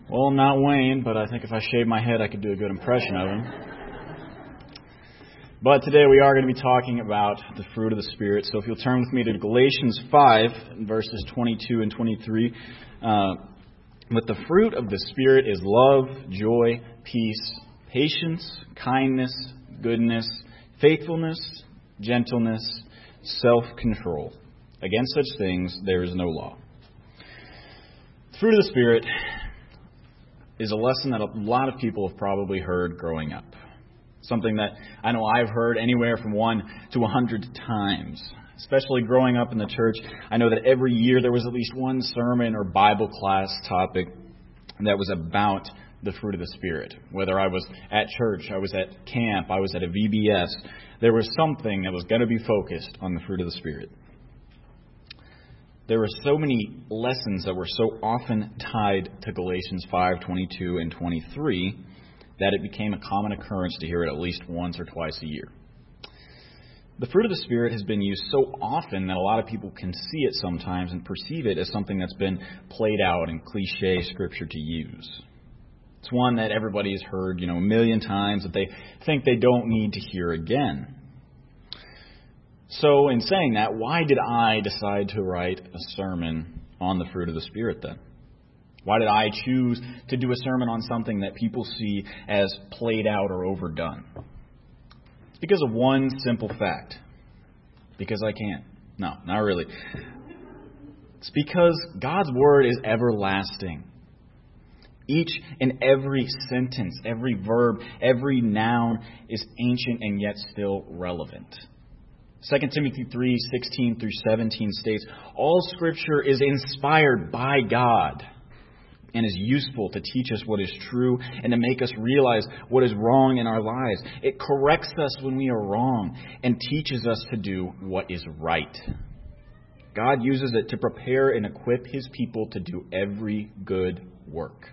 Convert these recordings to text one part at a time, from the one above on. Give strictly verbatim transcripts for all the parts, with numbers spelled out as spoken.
Well, I'm not Wayne, but I think if I shaved my head, I could do a good impression of him. But today we are going to be talking about the fruit of the Spirit. So if you'll turn with me to Galatians five, verses twenty-two and twenty-three. Uh, but the fruit of the Spirit is love, joy, peace, patience, kindness, goodness, faithfulness, gentleness, self-control. Against such things there is no law. The fruit of the Spirit is a lesson that a lot of people have probably heard growing up. Something that I know I've heard anywhere from one to a hundred times. Especially growing up in the church, I know that every year there was at least one sermon or Bible class topic that was about the fruit of the Spirit. Whether I was at church, I was at camp, I was at a V B S, there was something that was going to be focused on the fruit of the Spirit. There were so many lessons that were so often tied to Galatians five, twenty-two, and twenty-three that it became a common occurrence to hear it at least once or twice a year. The fruit of the Spirit has been used so often that a lot of people can see it sometimes and perceive it as something that's been played out in cliche scripture to use. It's one that everybody has heard, you know, a million times that they think they don't need to hear again. So in saying that, why did I decide to write a sermon on the fruit of the Spirit then? Why did I choose to do a sermon on something that people see as played out or overdone? It's because of one simple fact. Because I can. No, not really. It's because God's Word is everlasting. Each and every sentence, every verb, every noun is ancient and yet still relevant. Second Timothy three, sixteen through seventeen states, all Scripture is inspired by God and is useful to teach us what is true and to make us realize what is wrong in our lives. It corrects us when we are wrong and teaches us to do what is right. God uses it to prepare and equip His people to do every good work.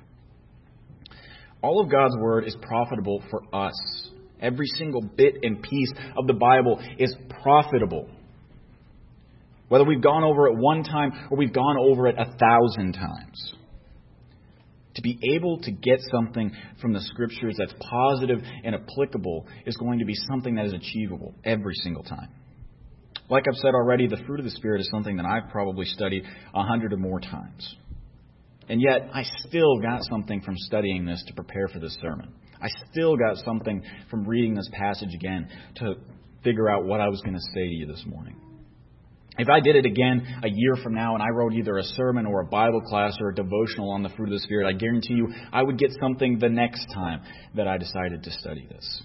All of God's Word is profitable for us. Every single bit and piece of the Bible is profitable. Whether we've gone over it one time or we've gone over it a thousand times. To be able to get something from the Scriptures that's positive and applicable is going to be something that is achievable every single time. Like I've said already, the fruit of the Spirit is something that I've probably studied a hundred or more times. And yet, I still got something from studying this to prepare for this sermon. I still got something from reading this passage again to figure out what I was going to say to you this morning. If I did it again a year from now and I wrote either a sermon or a Bible class or a devotional on the fruit of the Spirit, I guarantee you I would get something the next time that I decided to study this.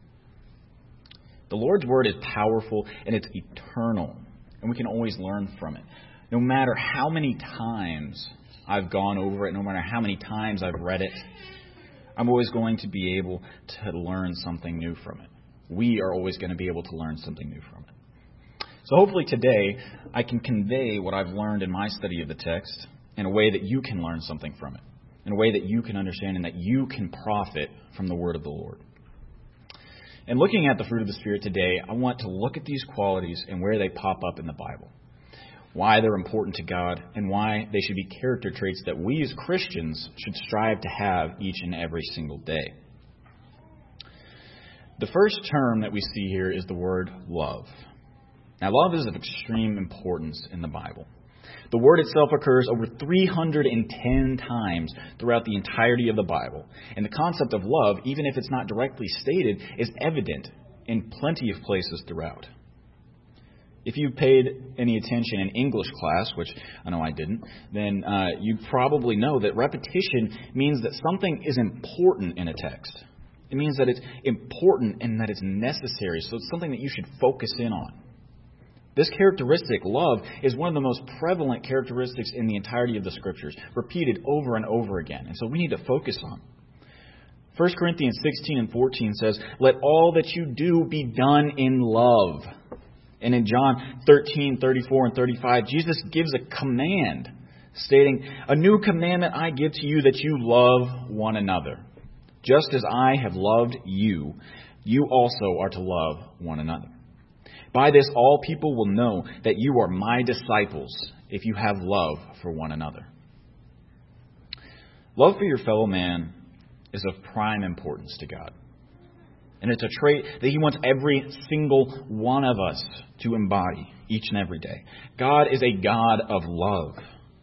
The Lord's Word is powerful and it's eternal, and we can always learn from it. No matter how many times I've gone over it, no matter how many times I've read it, I'm always going to be able to learn something new from it. We are always going to be able to learn something new from it. So hopefully today I can convey what I've learned in my study of the text in a way that you can learn something from it, in a way that you can understand and that you can profit from the Word of the Lord. And looking at the fruit of the Spirit today, I want to look at these qualities and where they pop up in the Bible, why they're important to God, and why they should be character traits that we as Christians should strive to have each and every single day. The first term that we see here is the word love. Now, love is of extreme importance in the Bible. The word itself occurs over three hundred ten times throughout the entirety of the Bible. And the concept of love, even if it's not directly stated, is evident in plenty of places throughout. If you paid any attention in English class, which I know I didn't, then uh, you probably know that repetition means that something is important in a text. It means that it's important and that it's necessary. So it's something that you should focus in on. This characteristic, love, is one of the most prevalent characteristics in the entirety of the Scriptures, repeated over and over again. And so we need to focus on. First Corinthians sixteen and fourteen says, "Let all that you do be done in love." And in John thirteen, thirty-four, and thirty-five, Jesus gives a command stating, "A new commandment I give to you, that you love one another. Just as I have loved you, you also are to love one another. By this all people will know that you are my disciples, if you have love for one another." Love for your fellow man is of prime importance to God. And it's a trait that He wants every single one of us to embody each and every day. God is a God of love.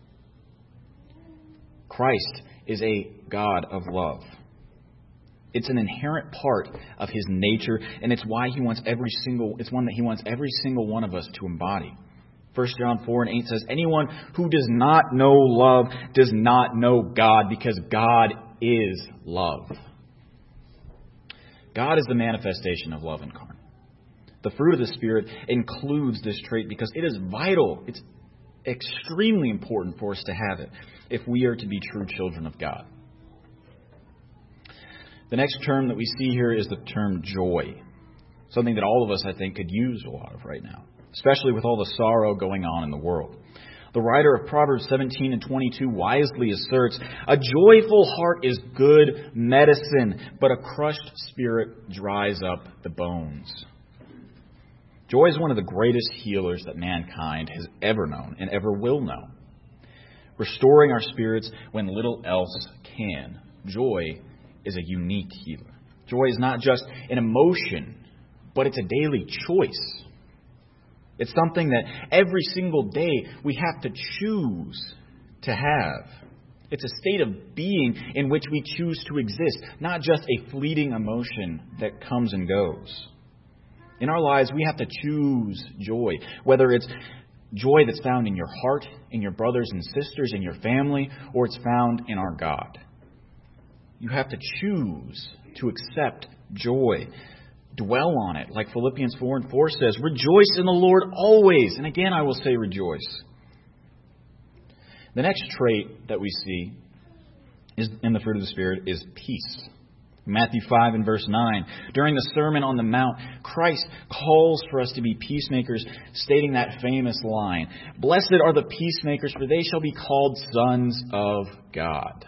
Christ is a God of love. It's an inherent part of His nature, and it's why He wants every single it's one that He wants every single one of us to embody. First John four and eight says, anyone who does not know love does not know God, because God is love. God is the manifestation of love incarnate. The fruit of the Spirit includes this trait because it is vital. It's extremely important for us to have it if we are to be true children of God. The next term that we see here is the term joy. Something that all of us, I think, could use a lot of right now, especially with all the sorrow going on in the world. The writer of Proverbs seventeen and twenty-two wisely asserts, a joyful heart is good medicine, but a crushed spirit dries up the bones. Joy is one of the greatest healers that mankind has ever known and ever will know. Restoring our spirits when little else can. Joy is a unique healer. Joy is not just an emotion, but it's a daily choice. It's something that every single day we have to choose to have. It's a state of being in which we choose to exist, not just a fleeting emotion that comes and goes. In our lives, we have to choose joy, whether it's joy that's found in your heart, in your brothers and sisters, in your family, or it's found in our God. You have to choose to accept joy. Dwell on it, like Philippians four and four says, rejoice in the Lord always. And again, I will say rejoice. The next trait that we see is in the fruit of the Spirit is peace. Matthew five and verse nine, during the Sermon on the Mount, Christ calls for us to be peacemakers, stating that famous line, blessed are the peacemakers, for they shall be called sons of God.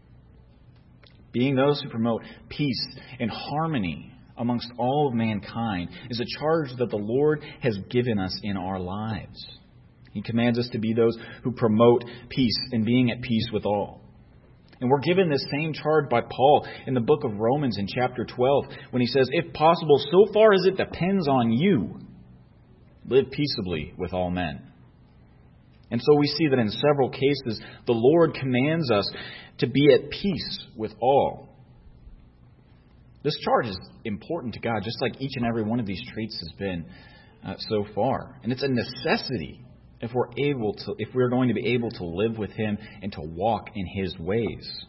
Being those who promote peace and harmony amongst all of mankind is a charge that the Lord has given us in our lives. He commands us to be those who promote peace and being at peace with all. And we're given this same charge by Paul in the book of Romans in chapter twelve when he says, if possible, so far as it depends on you, live peaceably with all men. And so we see that in several cases, the Lord commands us to be at peace with all. This charge is important to God, just like each and every one of these traits has been uh, so far. And it's a necessity if we're able to, if we're going to be able to live with Him and to walk in His ways.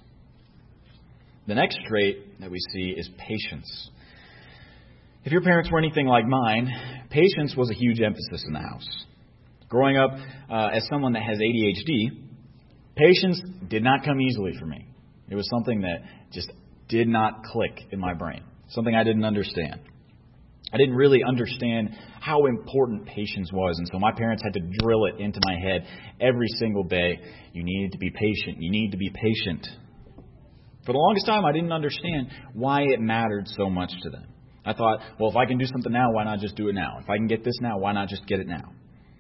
The next trait that we see is patience. If your parents were anything like mine, patience was a huge emphasis in the house. Growing up uh, as someone that has A D H D, patience did not come easily for me. It was something that just did not click in my brain, something I didn't understand. I didn't really understand how important patience was, and so my parents had to drill it into my head every single day. You needed to be patient. You need to be patient. For the longest time, I didn't understand why it mattered so much to them. I thought, well, if I can do something now, why not just do it now? If I can get this now, why not just get it now?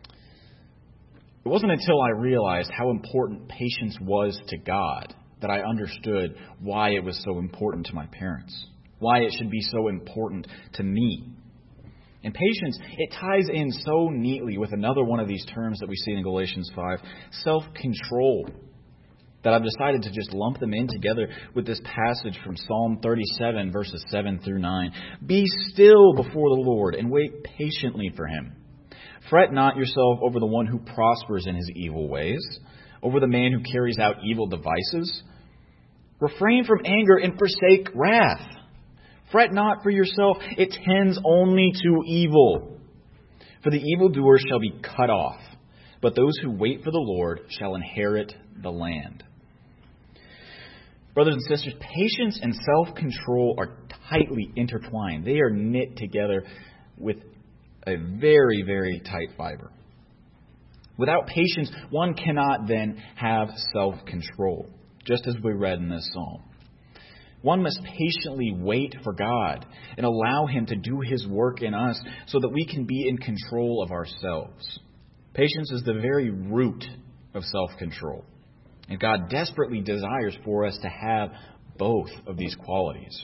It wasn't until I realized how important patience was to God that I understood why it was so important to my parents, why it should be so important to me. And patience, it ties in so neatly with another one of these terms that we see in Galatians five, self-control, that I've decided to just lump them in together with this passage from Psalm thirty-seven, verses seven through nine. Be still before the Lord and wait patiently for Him. Fret not yourself over the one who prospers in his evil ways, over the man who carries out evil devices. Refrain from anger and forsake wrath. Fret not for yourself, it tends only to evil. For the evildoer shall be cut off, but those who wait for the Lord shall inherit the land. Brothers and sisters, patience and self-control are tightly intertwined. They are knit together with a very, very tight fiber. Without patience, one cannot then have self-control, just as we read in this psalm. One must patiently wait for God and allow Him to do His work in us so that we can be in control of ourselves. Patience is the very root of self-control. And God desperately desires for us to have both of these qualities.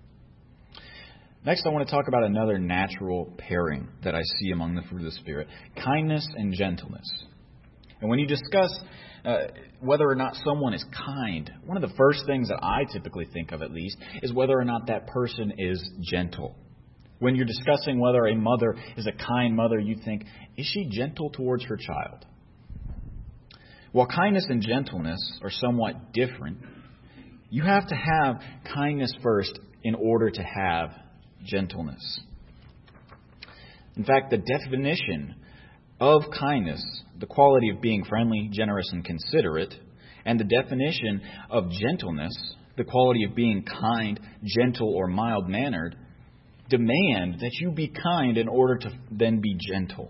Next, I want to talk about another natural pairing that I see among the fruit of the Spirit: kindness and gentleness. And when you discuss uh, whether or not someone is kind, one of the first things that I typically think of, at least, is whether or not that person is gentle. When you're discussing whether a mother is a kind mother, you think, is she gentle towards her child? While kindness and gentleness are somewhat different, you have to have kindness first in order to have gentleness. In fact, the definition of kindness, the quality of being friendly, generous, and considerate, and the definition of gentleness, the quality of being kind, gentle, or mild-mannered, demand that you be kind in order to then be gentle.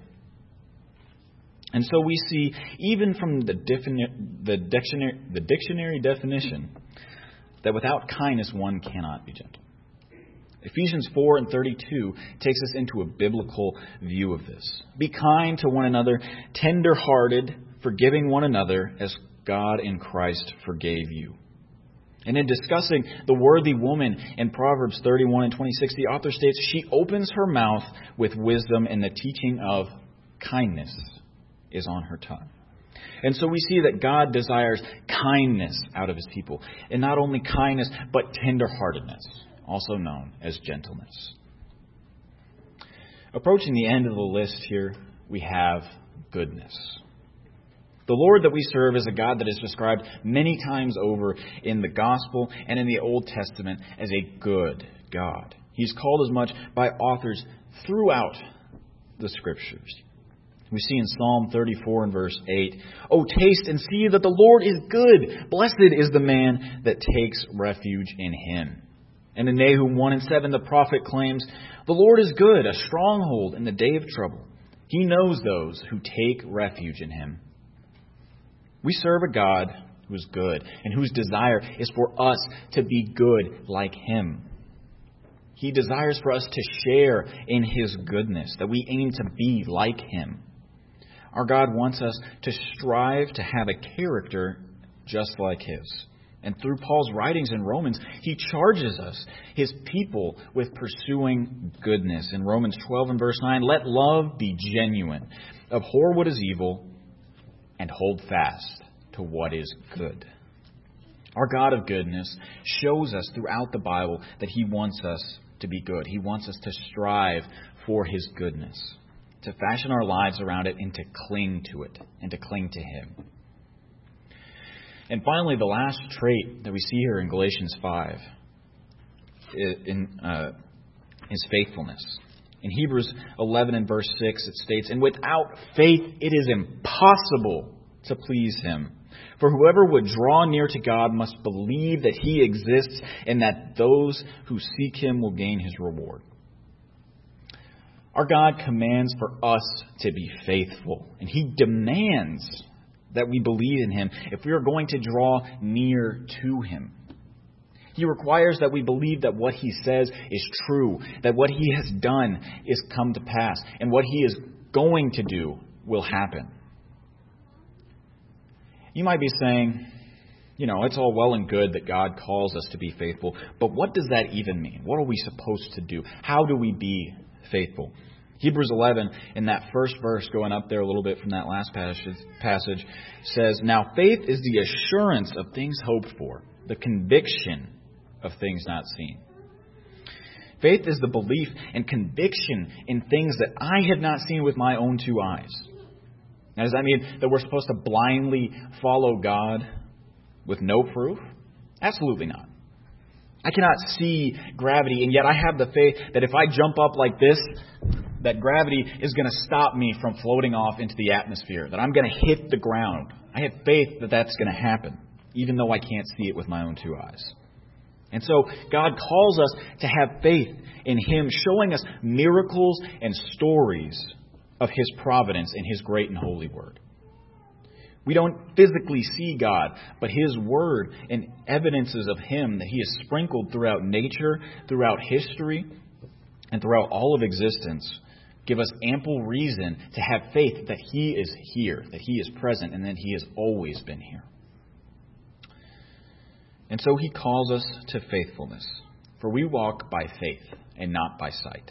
And so we see, even from the, defini- the, dictionary, the dictionary definition, that without kindness one cannot be gentle. Ephesians four and thirty-two takes us into a biblical view of this. Be kind to one another, tender-hearted, forgiving one another as God in Christ forgave you. And in discussing the worthy woman in Proverbs thirty-one and twenty-six, the author states, she opens her mouth with wisdom, and the teaching of kindness is on her tongue. And so we see that God desires kindness out of His people. And not only kindness, but tenderheartedness, also known as gentleness. Approaching the end of the list here, we have goodness. The Lord that we serve is a God that is described many times over in the Gospel and in the Old Testament as a good God. He's called as much by authors throughout the Scriptures. We see in Psalm thirty-four and verse eight, "Oh, taste and see that the Lord is good. Blessed is the man that takes refuge in Him." And in Nahum one and seven, the prophet claims, "The Lord is good, a stronghold in the day of trouble. He knows those who take refuge in Him." We serve a God who is good and whose desire is for us to be good like Him. He desires for us to share in His goodness, that we aim to be like Him. Our God wants us to strive to have a character just like His. And through Paul's writings in Romans, he charges us, His people, with pursuing goodness. In Romans twelve and verse nine, "Let love be genuine. Abhor what is evil, and hold fast to what is good." Our God of goodness shows us throughout the Bible that He wants us to be good. He wants us to strive for His goodness, to fashion our lives around it and to cling to it and to cling to Him. And finally, the last trait that we see here in Galatians five in, uh, is faithfulness. In Hebrews eleven and verse six, it states, "And without faith it is impossible to please Him. For whoever would draw near to God must believe that He exists and that those who seek Him will gain His reward." Our God commands for us to be faithful, and He demands that we believe in Him if we are going to draw near to Him. He requires that we believe that what He says is true, that what He has done is come to pass, and what He is going to do will happen. You might be saying, you know, it's all well and good that God calls us to be faithful, but what does that even mean? What are we supposed to do? How do we be faithful? Hebrews eleven, in that first verse, going up there a little bit from that last passage, passage, says, "Now faith is the assurance of things hoped for, the conviction of things not seen." Faith is the belief and conviction in things that I have not seen with my own two eyes. Now, does that mean that we're supposed to blindly follow God with no proof? Absolutely not. I cannot see gravity, and yet I have the faith that if I jump up like this, that gravity is going to stop me from floating off into the atmosphere, that I'm going to hit the ground. I have faith that that's going to happen, even though I can't see it with my own two eyes. And so God calls us to have faith in Him, showing us miracles and stories of His providence in His great and holy Word. We don't physically see God, but His Word and evidences of Him that He has sprinkled throughout nature, throughout history, and throughout all of existence give us ample reason to have faith that He is here, that He is present, and that He has always been here. And so he calls us to faithfulness, for we walk by faith and not by sight.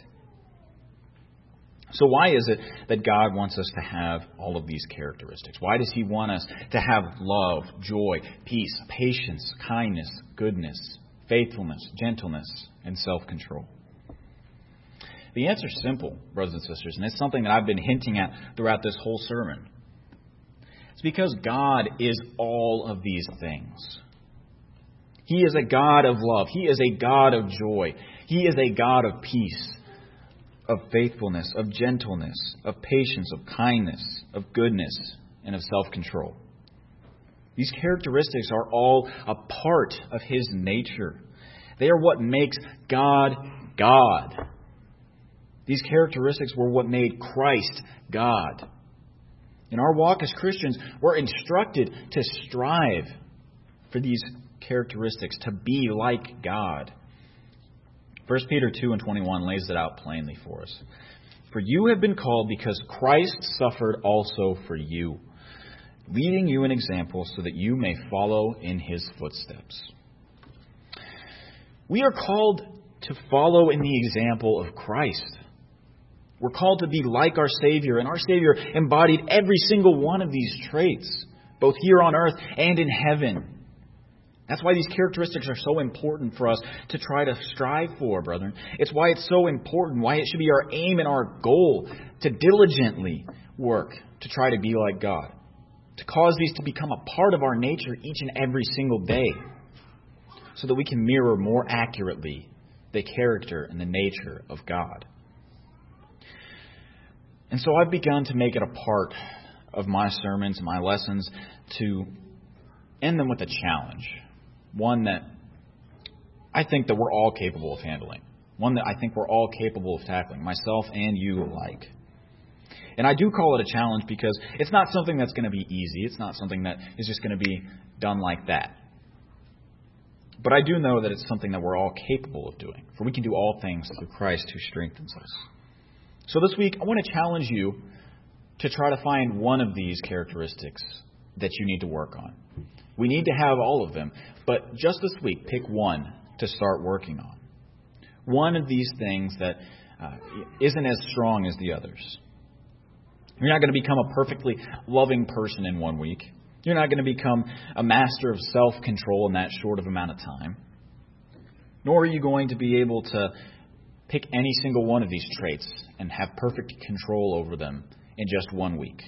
So why is it that God wants us to have all of these characteristics? Why does he want us to have love, joy, peace, patience, kindness, goodness, faithfulness, gentleness, and self-control? The answer is simple, brothers and sisters, and it's something that I've been hinting at throughout this whole sermon. It's because God is all of these things. He is a God of love. He is a God of joy. He is a God of peace, of faithfulness, of gentleness, of patience, of kindness, of goodness, and of self-control. These characteristics are all a part of his nature. They are what makes God God. These characteristics were what made Christ God. In our walk as Christians, we're instructed to strive for these characteristics, to be like God. First Peter two and twenty-one lays it out plainly for us. For you have been called because Christ suffered also for you, leading you an example so that you may follow in his footsteps. We are called to follow in the example of Christ. We're called to be like our Savior, and our Savior embodied every single one of these traits, both here on earth and in heaven. That's why these characteristics are so important for us to try to strive for, brethren. It's why it's so important, why it should be our aim and our goal to diligently work to try to be like God, to cause these to become a part of our nature each and every single day, so that we can mirror more accurately the character and the nature of God. And so I've begun to make it a part of my sermons, my lessons, to end them with a challenge. One that I think that we're all capable of handling. One that I think we're all capable of tackling, myself and you alike. And I do call it a challenge because it's not something that's going to be easy. It's not something that is just going to be done like that. But I do know that it's something that we're all capable of doing. For we can do all things through Christ who strengthens us. So this week, I want to challenge you to try to find one of these characteristics that you need to work on. We need to have all of them, but just this week, pick one to start working on. One of these things that uh, isn't as strong as the others. You're not going to become a perfectly loving person in one week. You're not going to become a master of self-control in that short of amount of time. Nor are you going to be able to pick any single one of these traits and have perfect control over them in just one week.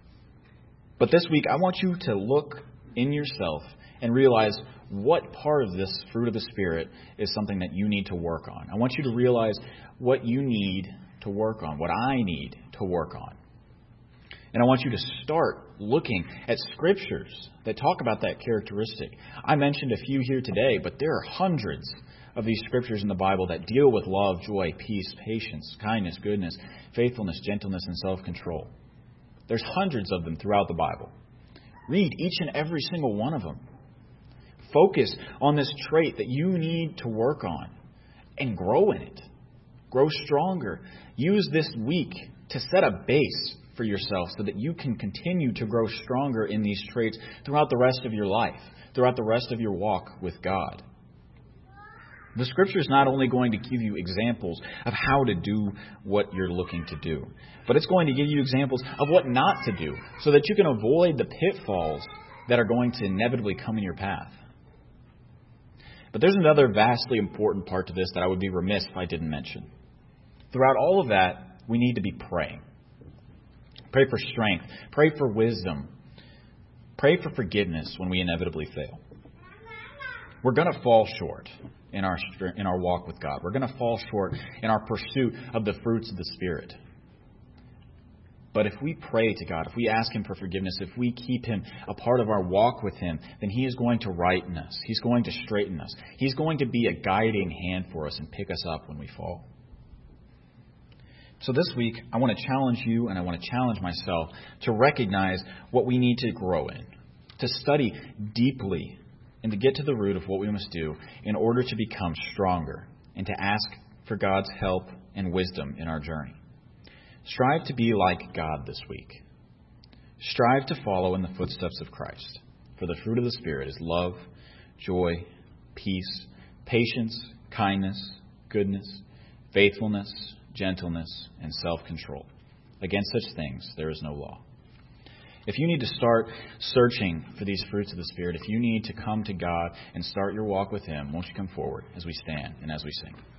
But this week, I want you to look in yourself and realize what part of this fruit of the Spirit is something that you need to work on. I want you to realize what you need to work on, what I need to work on. And I want you to start looking at scriptures that talk about that characteristic. I mentioned a few here today, but there are hundreds of these scriptures in the Bible that deal with love, joy, peace, patience, kindness, goodness, faithfulness, gentleness, and self-control. There's hundreds of them throughout the Bible. Read each and every single one of them. Focus on this trait that you need to work on and grow in it. Grow stronger. Use this week to set a base for yourself so that you can continue to grow stronger in these traits throughout the rest of your life, throughout the rest of your walk with God. The Scripture is not only going to give you examples of how to do what you're looking to do, but it's going to give you examples of what not to do so that you can avoid the pitfalls that are going to inevitably come in your path. But there's another vastly important part to this that I would be remiss if I didn't mention. Throughout all of that, we need to be praying. Pray for strength. Pray for wisdom. Pray for forgiveness when we inevitably fail. We're going to fall short in our in our walk with God. We're going to fall short in our pursuit of the fruits of the Spirit. But if we pray to God, if we ask Him for forgiveness, if we keep Him a part of our walk with Him, then He is going to righten us. He's going to straighten us. He's going to be a guiding hand for us and pick us up when we fall. So this week, I want to challenge you and I want to challenge myself to recognize what we need to grow in, to study deeply, and to get to the root of what we must do in order to become stronger and to ask for God's help and wisdom in our journey. Strive to be like God this week. Strive to follow in the footsteps of Christ. For the fruit of the Spirit is love, joy, peace, patience, kindness, goodness, faithfulness, gentleness, and self-control. Against such things there is no law. If you need to start searching for these fruits of the Spirit, if you need to come to God and start your walk with Him, won't you come forward as we stand and as we sing?